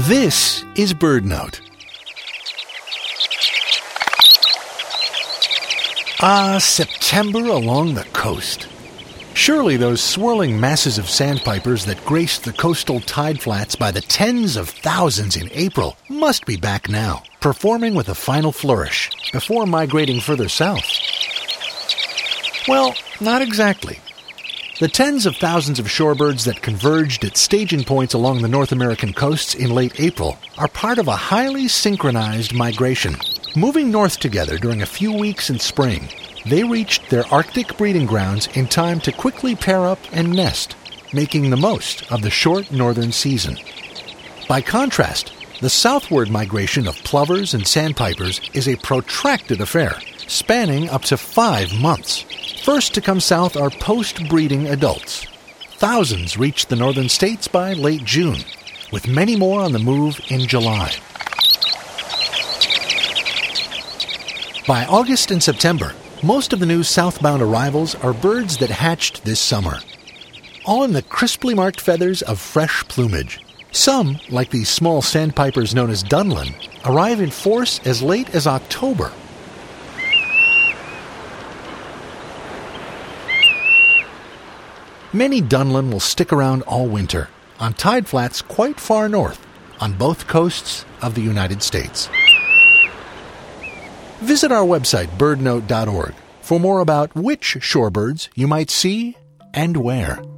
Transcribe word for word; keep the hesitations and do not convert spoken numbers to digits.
This is BirdNote. Ah, September along the coast. Surely those swirling masses of sandpipers that graced the coastal tide flats by the tens of thousands in April must be back now, performing with a final flourish before migrating further south. Well, not exactly. The tens of thousands of shorebirds that converged at staging points along the North American coasts in late April are part of a highly synchronized migration. Moving north together during a few weeks in spring, they reached their Arctic breeding grounds in time to quickly pair up and nest, making the most of the short northern season. By contrast, the southward migration of plovers and sandpipers is a protracted affair, spanning up to five months. First to come south are post-breeding adults. Thousands reach the northern states by late June, with many more on the move in July. By August and September, most of the new southbound arrivals are birds that hatched this summer, all in the crisply marked feathers of fresh plumage. Some, like these small sandpipers known as dunlin, arrive in force as late as October. Many dunlin will stick around all winter on tide flats quite far north on both coasts of the United States. Visit our website, bird note dot org, for more about which shorebirds you might see and where.